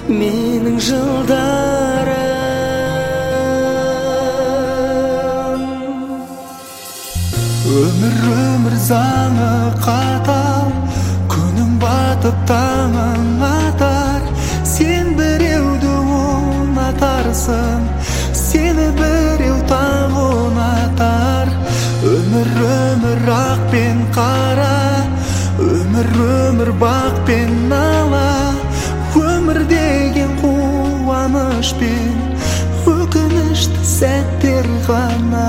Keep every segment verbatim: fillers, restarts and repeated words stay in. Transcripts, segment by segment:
менің жылдарым. Өмір өмір заңы қатал, күнің батып таңың атар. Сен біреуді ұнатарсың, сені біреу тағы ұнатар. Өмір өмір ақ пен қара, өмір өмір бақ пен нала. Өмір деген қуаныш пен өкінішті сәттер ғана.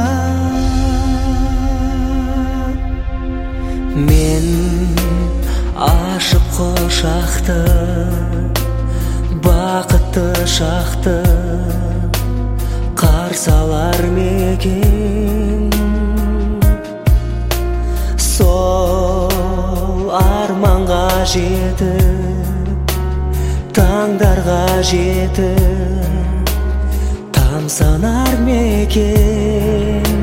Мен ашып құшақты, бақытты шақты қарсы алар мекен. Сол арманға жетіп, таңдарға жетіп тамсанар мекен.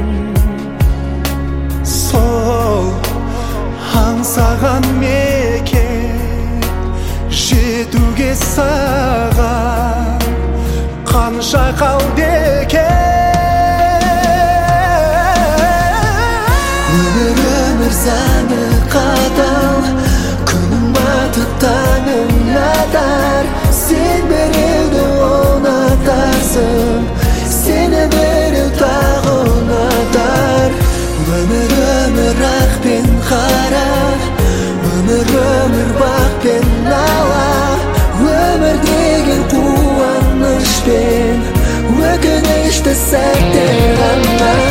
Сол аңсаған мекен жетуге саған қанша қалды екен. Өмір өмір заңы қатал, күнің батып таңың атар. Сен біреуді ұнатарсың, сені біреу тағы ұнатар. Өмір өмір ақ пен қара, өмір өмір бақ пен нала. Өмір деген қуаныш пен өкінішті сәттер ғана.